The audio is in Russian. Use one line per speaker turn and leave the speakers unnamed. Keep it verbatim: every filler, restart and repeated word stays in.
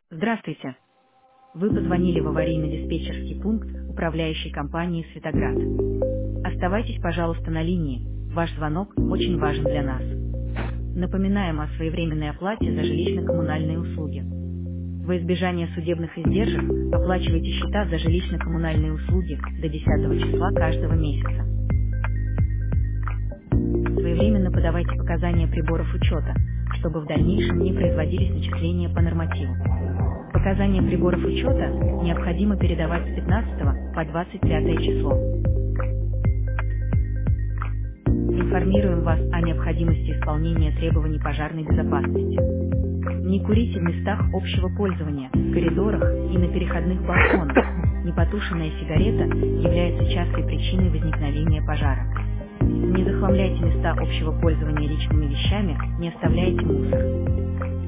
Здравствуйте. Вы позвонили в аварийно-диспетчерский пункт управляющей компании «Светоград». Оставайтесь, пожалуйста, на линии. Ваш звонок очень важен для нас. Напоминаем о своевременной оплате за жилищно-коммунальные услуги. Во избежание судебных издержек оплачивайте счета за жилищно-коммунальные услуги до десятого числа каждого месяца. Своевременно подавайте показания приборов учета, чтобы в дальнейшем не производились начисления по нормативу. Показания приборов учета необходимо передавать с пятнадцатого по двадцать пятое число. Информируем вас о необходимости исполнения требований пожарной безопасности. Не курите в местах общего пользования, в коридорах и на переходных балконах. Непотушенная сигарета является частой причиной возникновения пожара. Не захламляйте места общего пользования личными вещами, не оставляйте мусор.